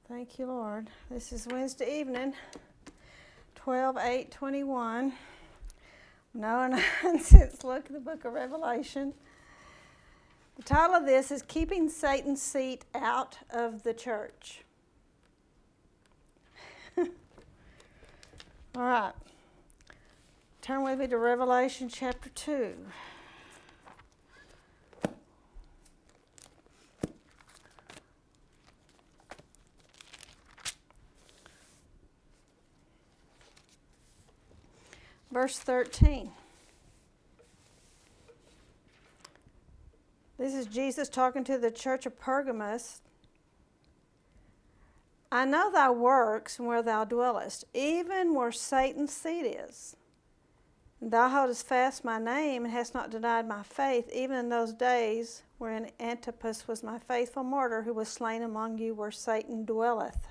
Thank you, Lord. This is Wednesday evening, 12/8/21. No nonsense. Look at the book of Revelation. The title of this is Keeping Satan's Seat Out of the Church. All right. Turn with me to Revelation chapter 2. Verse 13. This is Jesus talking to the church of Pergamos. I know thy works and where thou dwellest, even where Satan's seat is. And thou holdest fast my name and hast not denied my faith, even in those days wherein Antipas was my faithful martyr, who was slain among you where Satan dwelleth.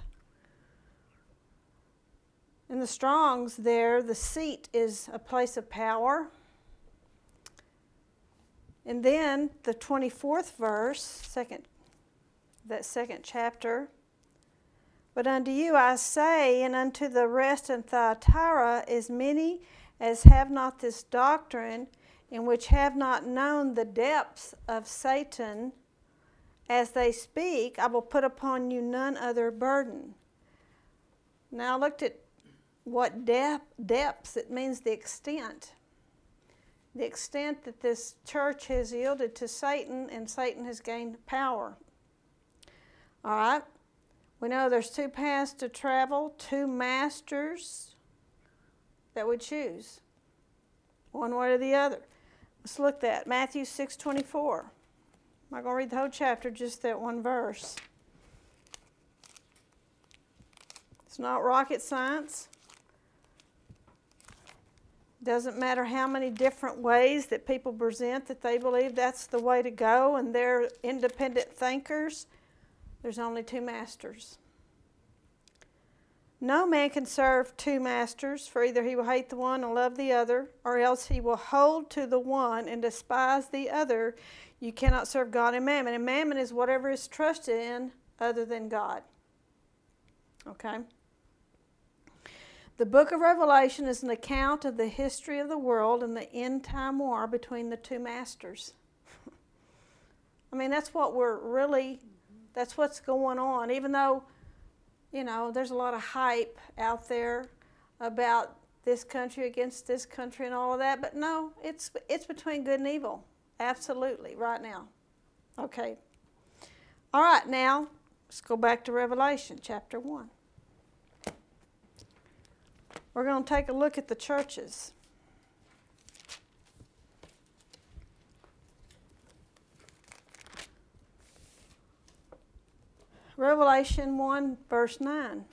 In the Strong's there, the seat is a place of power. And then the 24th verse, that second chapter. But unto you I say, and unto the rest in Thyatira, as many as have not this doctrine, and which have not known the depths of Satan, as they speak, I will put upon you none other burden. Now I looked at what depths, it means the extent. The extent that this church has yielded to Satan, and Satan has gained power. All right? We know there's two paths to travel, two masters that we choose, one way or the other. Let's look at that. Matthew 6:24. I'm not going to read the whole chapter, just that one verse. It's not rocket science. Doesn't matter how many different ways that people present that they believe that's the way to go and they're independent thinkers. There's only two masters. No man can serve two masters, for either he will hate the one and love the other, or else he will hold to the one and despise the other. You cannot serve God and mammon. And mammon is whatever is trusted in other than God. Okay? The book of Revelation is an account of the history of the world and the end time war between the two masters. I mean, that's what's going on. Even though, there's a lot of hype out there about this country against this country and all of that, but no, it's between good and evil. Absolutely, right now. Okay. All right, now, let's go back to Revelation chapter 1. We're going to take a look at the churches. Revelation 1, verse 9.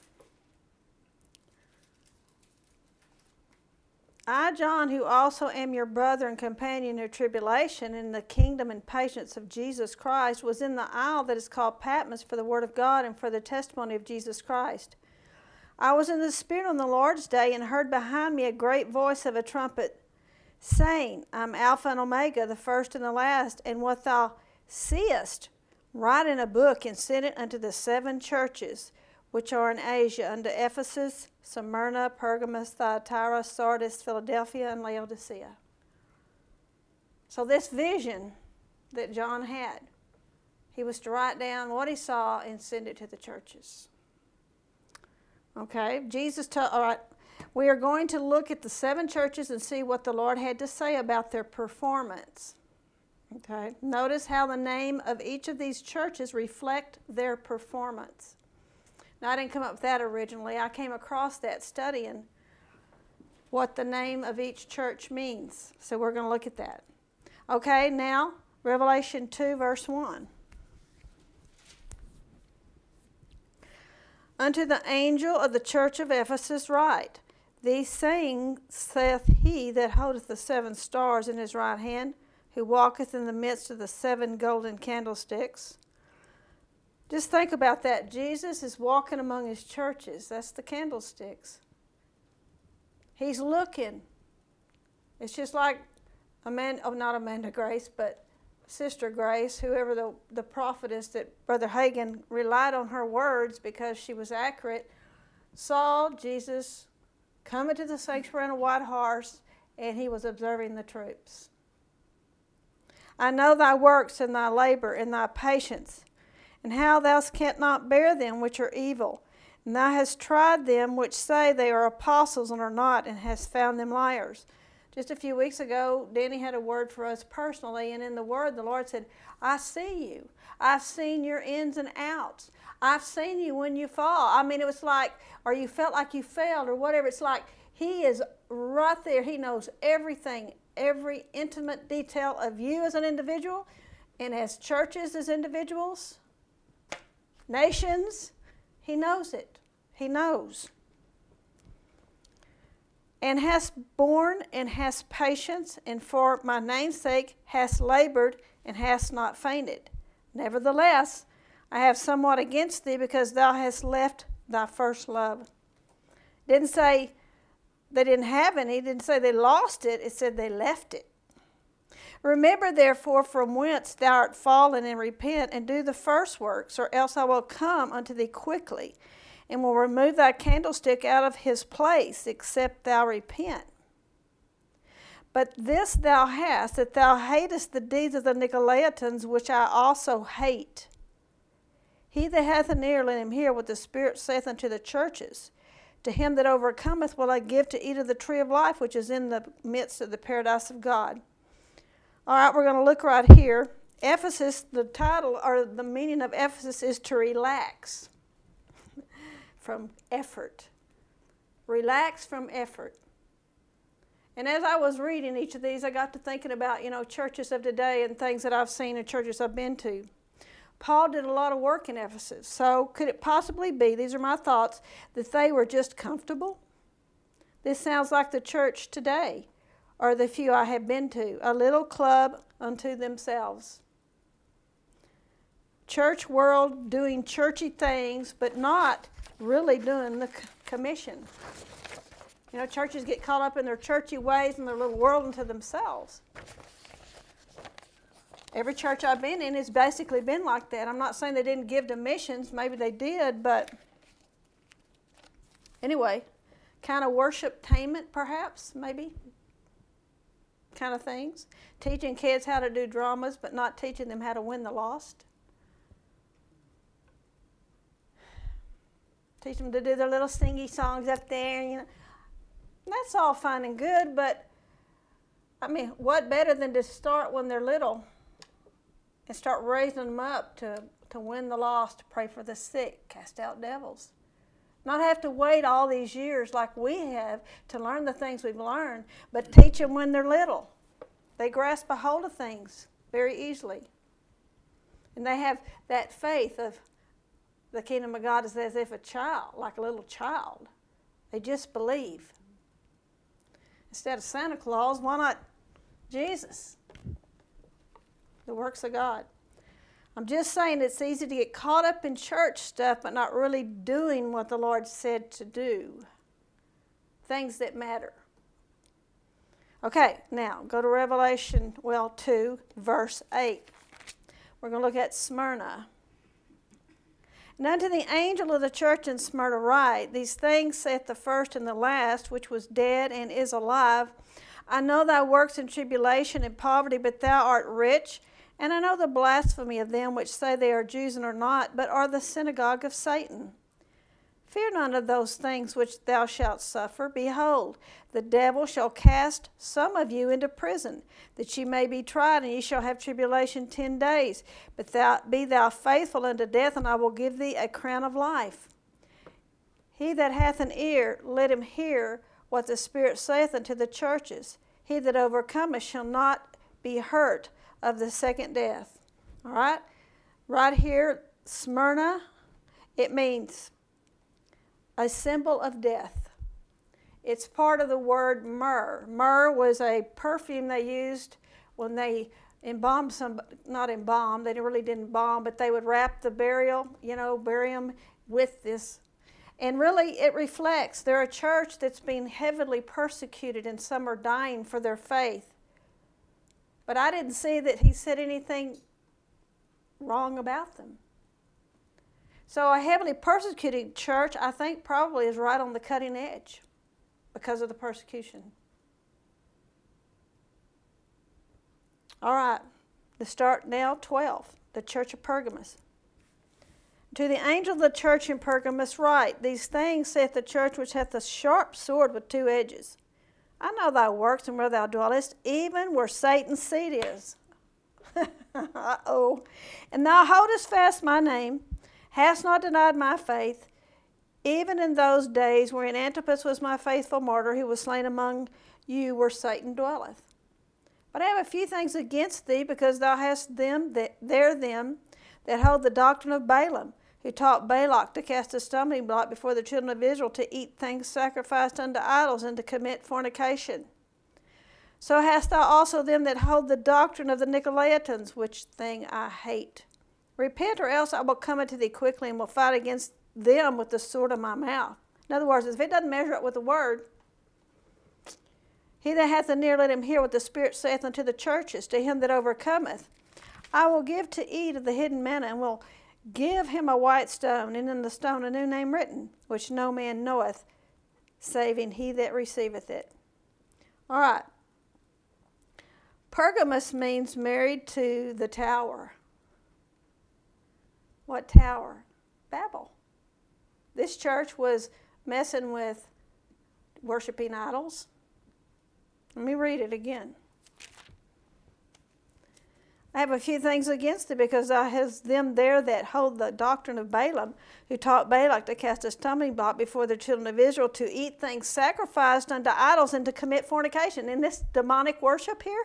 I, John, who also am your brother and companion in tribulation in the kingdom and patience of Jesus Christ, was in the isle that is called Patmos for the word of God and for the testimony of Jesus Christ. I was in the Spirit on the Lord's day and heard behind me a great voice of a trumpet saying, I'm Alpha and Omega, the first and the last, and what thou seest, write in a book and send it unto the seven churches which are in Asia, unto Ephesus, Smyrna, Pergamos, Thyatira, Sardis, Philadelphia, and Laodicea. So this vision that John had, he was to write down what he saw and send it to the churches. Okay, all right, we are going to look at the seven churches and see what the Lord had to say about their performance. Okay, notice how the name of each of these churches reflect their performance. Now, I didn't come up with that originally. I came across that studying what the name of each church means. So we're going to look at that. Okay, now, Revelation 2, verse 1. Unto the angel of the church of Ephesus write, These sayings saith he that holdeth the seven stars in his right hand, who walketh in the midst of the seven golden candlesticks. Just think about that. Jesus is walking among his churches. That's the candlesticks. He's looking. It's just like not Amanda Grace, but Sister Grace, whoever the prophetess that Brother Hagin relied on her words because she was accurate, saw Jesus come into the sanctuary on a white horse, and he was observing the troops. I know thy works and thy labor and thy patience, and how thou canst not bear them which are evil. And thou hast tried them which say they are apostles and are not, and hast found them liars. Just a few weeks ago, Danny had a word for us personally, and in the word, the Lord said, I see you. I've seen your ins and outs. I've seen you when you fall. I mean, it was like, or you felt like you failed or whatever. It's like he is right there. He knows everything, every intimate detail of you as an individual, and as churches as individuals, nations. He knows it. He knows. And hast borne and hast patience, and for my name's sake hast labored and hast not fainted. Nevertheless, I have somewhat against thee, because thou hast left thy first love. Didn't say they didn't have any. It didn't say they lost it. It said they left it. Remember, therefore, from whence thou art fallen, and repent, and do the first works, or else I will come unto thee quickly, and will remove thy candlestick out of his place, except thou repent. But this thou hast, that thou hatest the deeds of the Nicolaitans, which I also hate. He that hath an ear, let him hear what the Spirit saith unto the churches. To him that overcometh will I give to eat of the tree of life, which is in the midst of the paradise of God. All right, we're going to look right here. Ephesus, the title or the meaning of Ephesus is to relax from effort. Relax from effort. And as I was reading each of these, I got to thinking about, churches of today and things that I've seen in churches I've been to. Paul did a lot of work in Ephesus. So could it possibly be, these are my thoughts, that they were just comfortable? This sounds like the church today, or the few I have been to, a little club unto themselves. Church world doing churchy things, but not really doing the commission. Churches get caught up in their churchy ways and their little world unto themselves. Every church I've been in has basically been like that. I'm not saying they didn't give to missions. Maybe they did, but anyway, kind of worship-tainment perhaps, maybe, kind of things. Teaching kids how to do dramas, but not teaching them how to win the lost. Teach them to do their little singy songs up there, That's all fine and good, but, what better than to start when they're little and start raising them up to win the lost, to pray for the sick, cast out devils. Not have to wait all these years like we have to learn the things we've learned, but teach them when they're little. They grasp a hold of things very easily. And they have that faith of the kingdom of God is as if a child, like a little child. They just believe. Instead of Santa Claus, why not Jesus? The works of God. I'm just saying it's easy to get caught up in church stuff but not really doing what the Lord said to do. Things that matter. Okay, now go to Revelation 2, verse 8. We're going to look at Smyrna. And unto the angel of the church in Smyrna write, These things saith the first and the last, which was dead and is alive. I know thy works in tribulation and poverty, but thou art rich. And I know the blasphemy of them which say they are Jews and are not, but are the synagogue of Satan. Fear none of those things which thou shalt suffer. Behold, the devil shall cast some of you into prison, that ye may be tried, and ye shall have tribulation 10 days. But be thou faithful unto death, and I will give thee a crown of life. He that hath an ear, let him hear what the Spirit saith unto the churches. He that overcometh shall not be hurt of the second death. All right? Right here, Smyrna, it means a symbol of death. It's part of the word myrrh. Myrrh was a perfume they used when they embalmed somebody, not embalmed, they really didn't embalm, but they would wrap the burial, bury them with this. And really it reflects they're a church that's been heavily persecuted and some are dying for their faith. But I didn't see that he said anything wrong about them. So a heavily persecuted church, I think, probably is right on the cutting edge because of the persecution. All right, let's start now, 12, the church of Pergamos. To the angel of the church in Pergamos write, These things saith the church which hath a sharp sword with two edges. I know thy works and where thou dwellest, even where Satan's seat is. Uh-oh. And thou holdest fast my name, hast not denied my faith, even in those days wherein Antipas was my faithful martyr, who was slain among you where Satan dwelleth. But I have a few things against thee, because thou hast them that hold the doctrine of Balaam, who taught Balak to cast a stumbling block before the children of Israel, to eat things sacrificed unto idols, and to commit fornication. So hast thou also them that hold the doctrine of the Nicolaitans, which thing I hate. Repent, or else I will come unto thee quickly, and will fight against them with the sword of my mouth. In other words, if it doesn't measure up with the word, he that hath an ear, let him hear what the Spirit saith unto the churches. To him that overcometh, I will give to eat of the hidden manna, and will give him a white stone, and in the stone a new name written, which no man knoweth, saving he that receiveth it. All right. Pergamos means married to the tower. What tower? Babel. This church was messing with worshiping idols. Let me read it again. I have a few things against it, because thou hast them there that hold the doctrine of Balaam, who taught Balak to cast a stumbling block before the children of Israel, to eat things sacrificed unto idols, and to commit fornication. In this demonic worship here?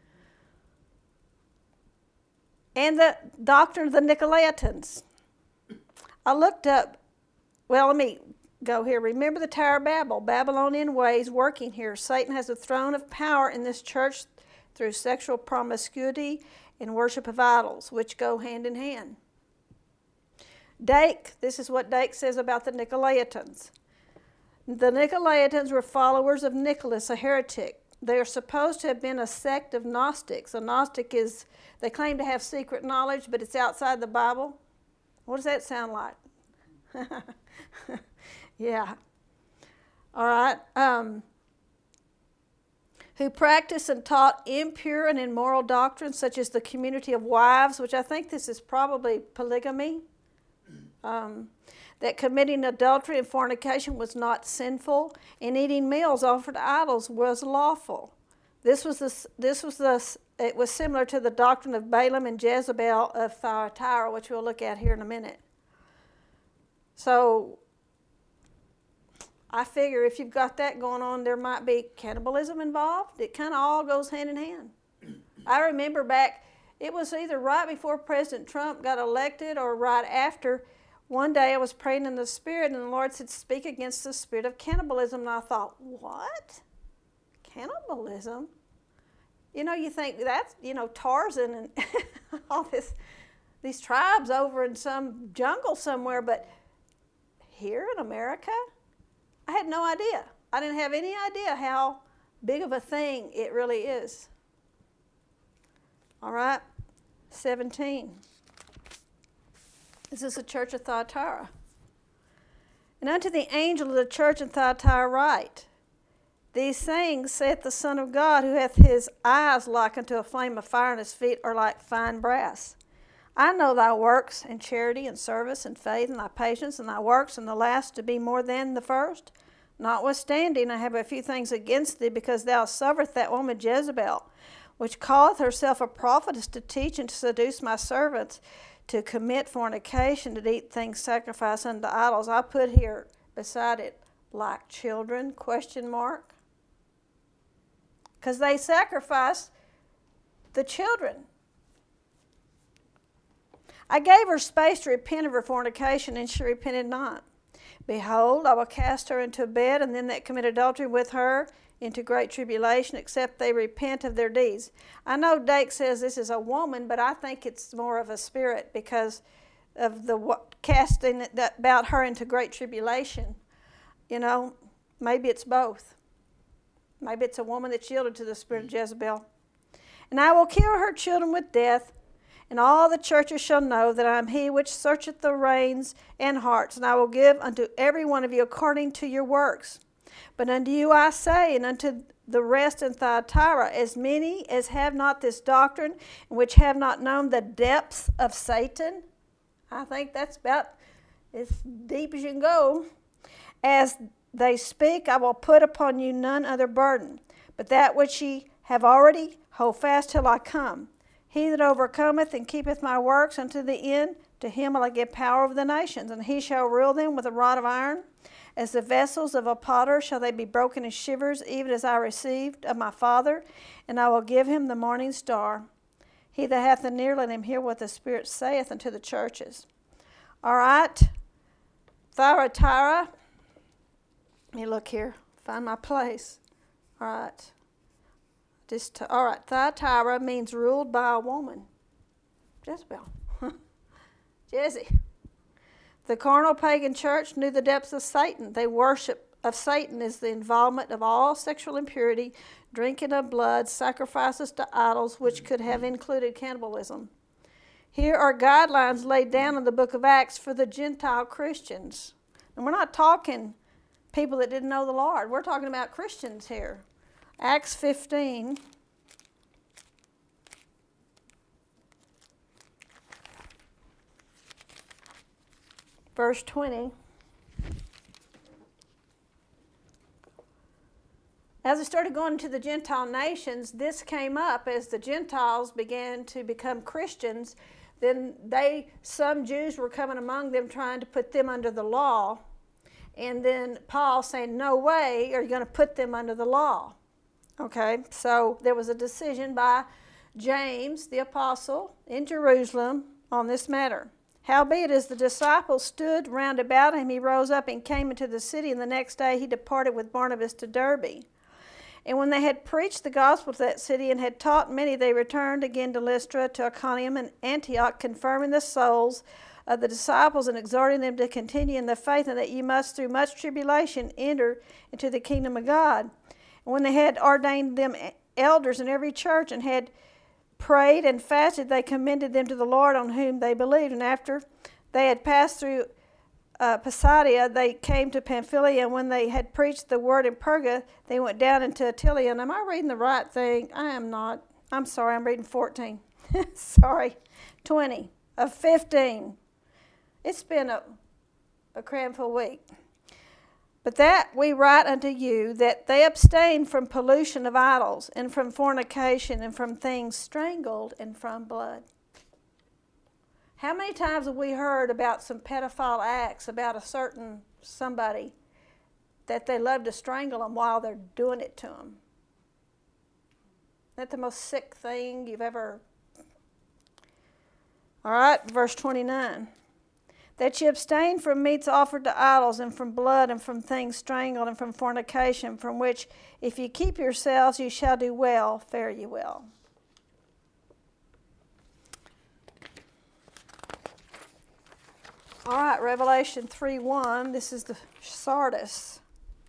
And the doctrine of the Nicolaitans. I looked up, well, let me go here. Remember the Tower of Babel, Babylonian ways working here. Satan has a throne of power in this church through sexual promiscuity and worship of idols, which go hand in hand. Dake, this is what Dake says about the Nicolaitans. The Nicolaitans were followers of Nicholas, a heretic. They are supposed to have been a sect of Gnostics. A Gnostic is, they claim to have secret knowledge, but it's outside the Bible. What does that sound like? Yeah. All right. Who practiced and taught impure and immoral doctrines, such as the community of wives, which I think this is probably polygamy, that committing adultery and fornication was not sinful, and eating meals offered to idols was lawful. It was similar to the doctrine of Balaam and Jezebel of Thyatira, which we'll look at here in a minute. So I figure if you've got that going on, there might be cannibalism involved. It kind of all goes hand in hand. I remember back, it was either right before President Trump got elected or right after. One day I was praying in the Spirit, and the Lord said, speak against the spirit of cannibalism. And I thought, what? Cannibalism? You know, you think that's, Tarzan and all these tribes over in some jungle somewhere, but here in America? I had no idea. I didn't have any idea how big of a thing it really is. All right, 17. This is the church of Thyatira. And unto the angel of the church in Thyatira write, These things saith the Son of God, who hath his eyes like unto a flame of fire, and his feet are like fine brass. I know thy works, and charity, and service, and faith, and thy patience, and thy works, and the last to be more than the first. Notwithstanding, I have a few things against thee, because thou sufferest that woman Jezebel, which calleth herself a prophetess, to teach and to seduce my servants, to commit fornication, to eat things sacrificed unto idols. I put here beside it, like children, ? Because they sacrifice the children. I gave her space to repent of her fornication, and she repented not. Behold, I will cast her into a bed, and them that commit adultery with her into great tribulation, except they repent of their deeds. I know Dake says this is a woman, but I think it's more of a spirit because of the casting about her into great tribulation. Maybe it's both. Maybe it's a woman that's yielded to the spirit of Jezebel. And I will kill her children with death, and all the churches shall know that I am he which searcheth the reins and hearts, and I will give unto every one of you according to your works. But unto you I say, and unto the rest in Thyatira, as many as have not this doctrine, and which have not known the depths of Satan. I think that's about as deep as you can go. As they speak, I will put upon you none other burden, but that which ye have already, hold fast till I come. He that overcometh and keepeth my works unto the end, to him will I give power over the nations, and he shall rule them with a rod of iron. As the vessels of a potter shall they be broken in shivers, even as I received of my Father, and I will give him the morning star. He that hath an ear, let him hear what the Spirit saith unto the churches. All right, Thyatira. Let me look here, find my place. All right. All right, Thyatira means ruled by a woman. Jezebel. Jezzy. The carnal pagan church knew the depths of Satan. They worship of Satan is the involvement of all sexual impurity, drinking of blood, sacrifices to idols, which could have included cannibalism. Here are guidelines laid down in the book of Acts for the Gentile Christians. And we're not talking people that didn't know the Lord. We're talking about Christians here. Acts 15. Verse 20. As it started going to the Gentile nations, this came up as the Gentiles began to become Christians. Then some Jews were coming among them trying to put them under the law. And then Paul saying, no way are you going to put them under the law. Okay, so there was a decision by James, the apostle, in Jerusalem on this matter. Howbeit, as the disciples stood round about him, he rose up and came into the city, and the next day he departed with Barnabas to Derbe. And when they had preached the gospel to that city and had taught many, they returned again to Lystra, to Iconium, and Antioch, confirming the souls of the disciples and exhorting them to continue in the faith, and that ye must through much tribulation enter into the kingdom of God. And when they had ordained them elders in every church and had prayed and fasted, they commended them to the Lord on whom they believed. And after they had passed through Pisidia, they came to Pamphylia, and when they had preached the word in Perga, they went down into Attalia. And am I reading the right thing? I am not. I'm sorry, I'm reading 14. Sorry, 20 of 15. It's been a cramful week. But that we write unto you, that they abstain from pollution of idols, and from fornication, and from things strangled, and from blood. How many times have we heard about some pedophile acts about a certain somebody that they love to strangle them while they're doing it to them? Isn't that the most sick thing you've ever... All right, verse 29. That ye abstain from meats offered to idols, and from blood, and from things strangled, and from fornication, from which if ye keep yourselves, ye shall do well, fare ye well. All right, Revelation 3:1. This is the Sardis.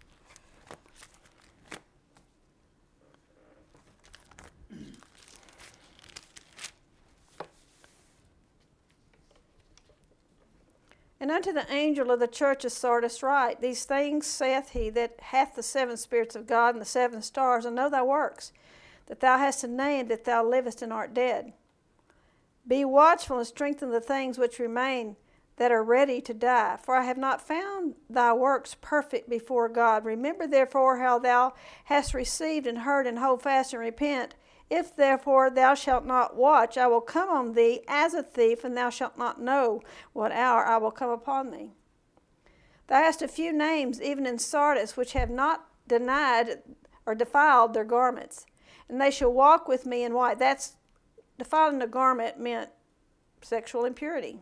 And unto the angel of the church of Sardis write, these things saith he that hath the seven spirits of God and the seven stars, and know thy works, that thou hast a name, that thou livest and art dead. Be watchful and strengthen the things which remain, that are ready to die. For I have not found thy works perfect before God. Remember therefore how thou hast received and heard, and hold fast and repent. If therefore thou shalt not watch, I will come on thee as a thief, and thou shalt not know what hour I will come upon thee. Thou hast a few names, even in Sardis, which have not denied or defiled their garments. And they shall walk with me in white. That's defiling a garment meant sexual impurity.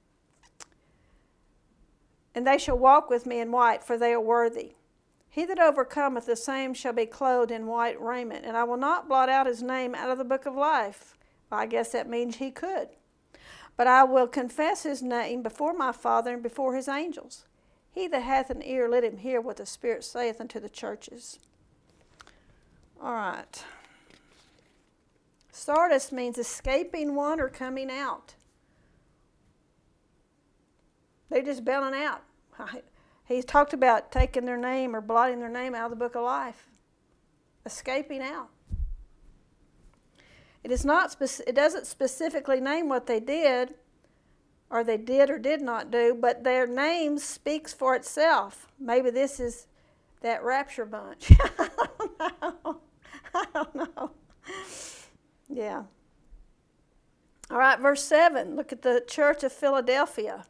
And they shall walk with me in white, for they are worthy. He that overcometh, the same shall be clothed in white raiment, and I will not blot out his name out of the book of life. Well, I guess that means he could. But I will confess his name before my Father and before his angels. He that hath an ear, let him hear what the Spirit saith unto the churches. All right. Sardis means escaping one or coming out. They're just bailing out. He's talked about taking their name or blotting their name out of the book of life. Escaping out. It doesn't specifically name what they did or did not do, but their name speaks for itself. Maybe this is that rapture bunch. I don't know. Yeah. All right, verse 7. Look at the church of Philadelphia.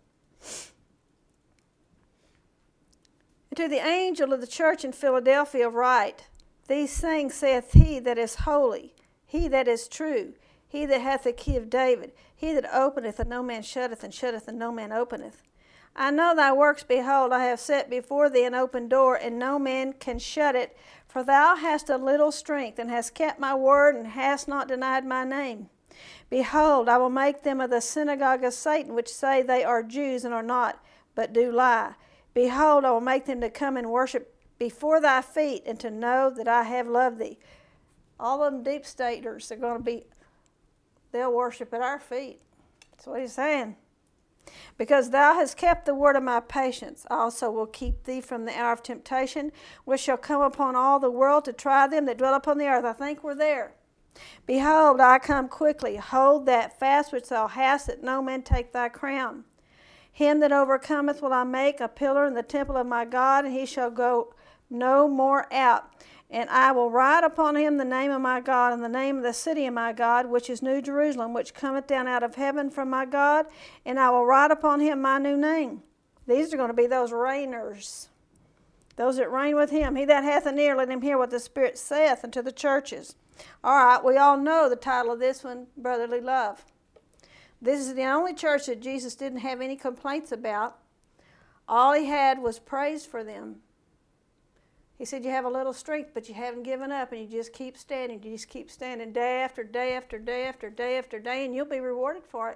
And to the angel of the church in Philadelphia write, These things saith he that is holy, he that is true, he that hath the key of David, he that openeth and no man shutteth, and shutteth and no man openeth. I know thy works, behold, I have set before thee an open door, and no man can shut it. For thou hast a little strength, and hast kept my word, and hast not denied my name. Behold, I will make them of the synagogue of Satan, which say they are Jews, and are not, but do lie. Behold, I will make them to come and worship before thy feet, and to know that I have loved thee. All of them deep staters are going to they'll worship at our feet. That's what he's saying. Because thou hast kept the word of my patience, I also will keep thee from the hour of temptation, which shall come upon all the world to try them that dwell upon the earth. I think we're there. Behold, I come quickly. Hold that fast which thou hast, that no man take thy crown. Him that overcometh will I make a pillar in the temple of my God, and he shall go no more out. And I will write upon him the name of my God, and the name of the city of my God, which is New Jerusalem, which cometh down out of heaven from my God, and I will write upon him my new name. These are going to be those reigners, those that reign with him. He that hath an ear, let him hear what the Spirit saith unto the churches. All right, we all know the title of this one, Brotherly Love. This is the only church that Jesus didn't have any complaints about. All he had was praise for them. He said, you have a little strength, but you haven't given up, and you just keep standing. You just keep standing day after day after day after day after day, and you'll be rewarded for it.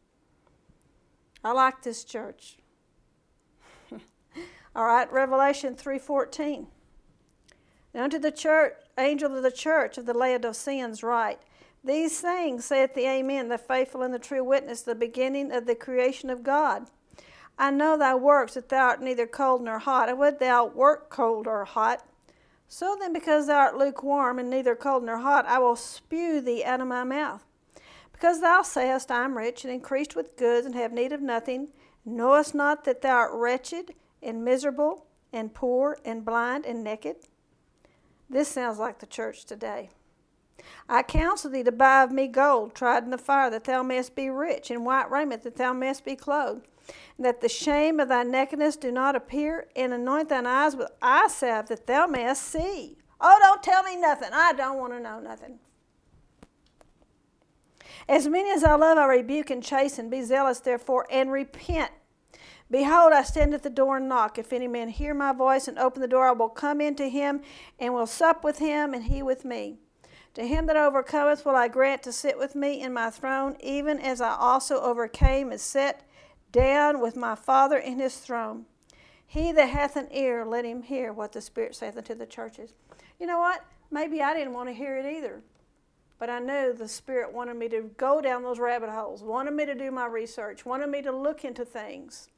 I like this church. All right, Revelation 3:14. Now unto the church, angel of the church of the Laodiceans write, These things saith the Amen, the faithful and the true witness, the beginning of the creation of God. I know thy works, that thou art neither cold nor hot. I would thou wert cold or hot. So then, because thou art lukewarm, and neither cold nor hot, I will spew thee out of my mouth. Because thou sayest, I am rich, and increased with goods, and have need of nothing, and knowest not that thou art wretched, and miserable, and poor, and blind, and naked. This sounds like the church today. I counsel thee to buy of me gold, tried in the fire, that thou mayest be rich, and white raiment, that thou mayest be clothed, and that the shame of thy nakedness do not appear, and anoint thine eyes with eye salve, that thou mayest see. Oh, don't tell me nothing. I don't want to know nothing. As many as I love, I rebuke and chasten. Be zealous, therefore, and repent. Behold, I stand at the door and knock. If any man hear my voice and open the door, I will come into him, and will sup with him, and he with me. To him that overcometh will I grant to sit with me in my throne, even as I also overcame and sat down with my Father in his throne. He that hath an ear, let him hear what the Spirit saith unto the churches. You know what? Maybe I didn't want to hear it either. But I knew the Spirit wanted me to go down those rabbit holes, wanted me to do my research, wanted me to look into things.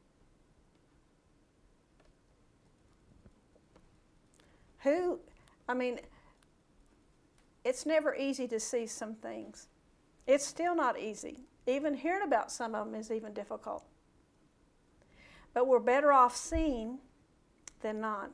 It's never easy to see some things. It's still not easy. Even hearing about some of them is even difficult. But we're better off seeing than not.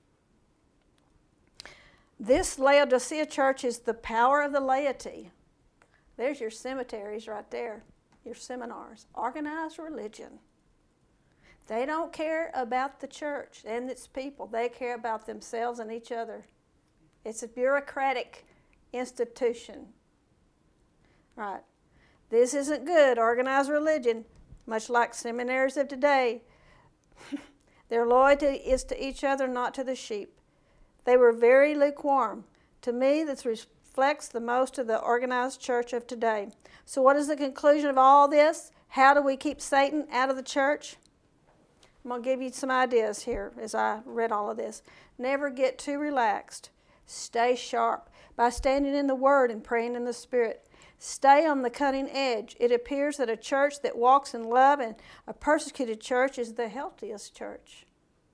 This Laodicea church is the power of the laity. There's your cemeteries right there, your seminars. Organized religion. They don't care about the church and its people. They care about themselves and each other. It's a bureaucratic institution. Right. This isn't good. Organized religion, much like seminaries of today. Their loyalty is to each other, not to the sheep. They were very lukewarm. To me, this reflects the most of the organized church of today. So what is the conclusion of all this? How do we keep Satan out of the church? I'm going to give you some ideas here as I read all of this. Never get too relaxed. Stay sharp by standing in the Word and praying in the Spirit. Stay on the cutting edge. It appears that a church that walks in love and a persecuted church is the healthiest church.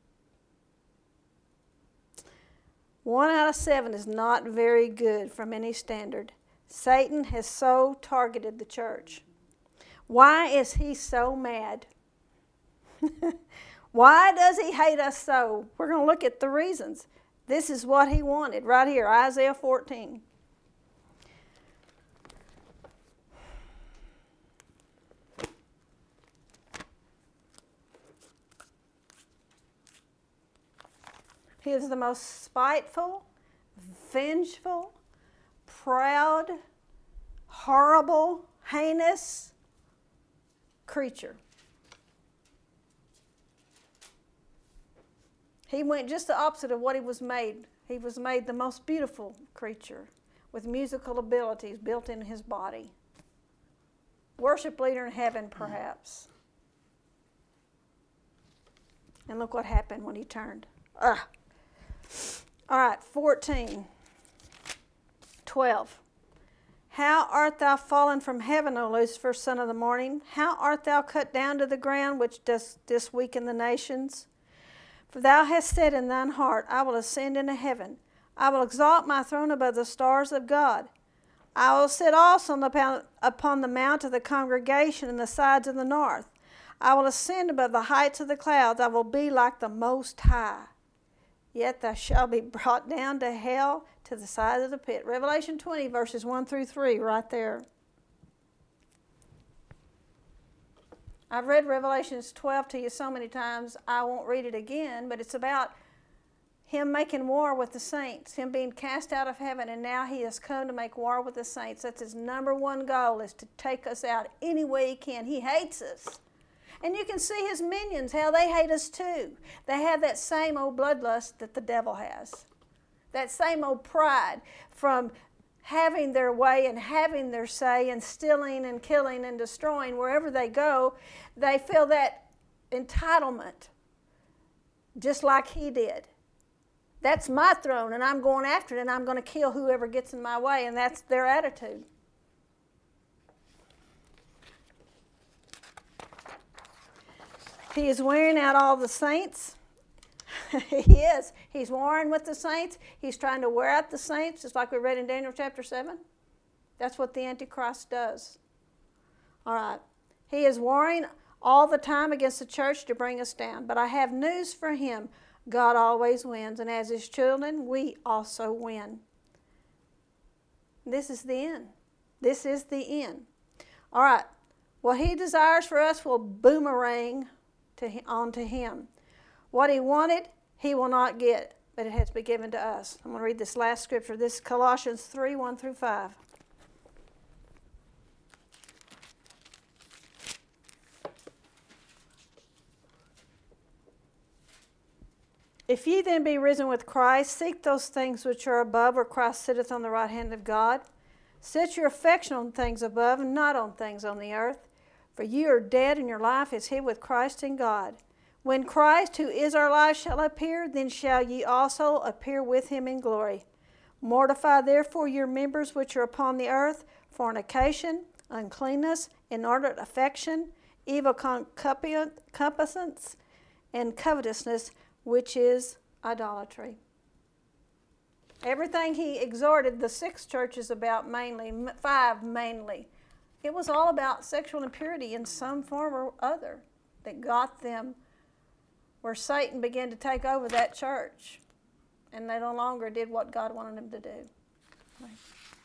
1 out of 7 is not very good from any standard. Satan has so targeted the church. Why is he so mad? Why does he hate us so? We're going to look at the reasons. This is what he wanted right here, Isaiah 14. He is the most spiteful, vengeful, proud, horrible, heinous creature. He went just the opposite of what he was made. He was made the most beautiful creature with musical abilities built in his body. Worship leader in heaven, perhaps. And look what happened when he turned. Ugh. All right, 14. 12. How art thou fallen from heaven, O Lucifer, son of the morning? How art thou cut down to the ground, which dost weaken the nations? For thou hast said in thine heart, I will ascend into heaven. I will exalt my throne above the stars of God. I will sit also upon the mount of the congregation in the sides of the north. I will ascend above the heights of the clouds. I will be like the Most High. Yet thou shalt be brought down to hell, to the sides of the pit. Revelation 20, verses 1 through 3, right there. I've read Revelations 12 to you so many times, I won't read it again, but it's about him making war with the saints, him being cast out of heaven, and now he has come to make war with the saints. That's his number one goal, is to take us out any way he can. He hates us. And you can see his minions, how they hate us too. They have that same old bloodlust that the devil has. That same old pride from having their way and having their say and stealing and killing and destroying. Wherever they go, they feel that entitlement, just like he did. That's my throne, and I'm going after it, and I'm going to kill whoever gets in my way, and that's their attitude. He is wearing out all the saints. He is. He's warring with the saints. He's trying to wear out the saints, just like we read in Daniel chapter 7. That's what the Antichrist does. All right. He is warring all the time against the church to bring us down. But I have news for him. God always wins. And as his children, we also win. This is the end. This is the end. All right. What he desires for us will boomerang onto him. What he wanted, he will not get, but it has been given to us. I'm going to read this last scripture. This is Colossians 3, 1 through 5. If ye then be risen with Christ, seek those things which are above, where Christ sitteth on the right hand of God. Set your affection on things above, and not on things on the earth. For ye are dead, and your life is hid with Christ in God. When Christ, who is our life, shall appear, then shall ye also appear with him in glory. Mortify therefore your members which are upon the earth, fornication, uncleanness, inordinate affection, evil concupiscence, and covetousness, which is idolatry. Everything he exhorted the 6 churches about mainly, 5 mainly, it was all about sexual impurity in some form or other that got them where Satan began to take over that church, and they no longer did what God wanted them to do. Right.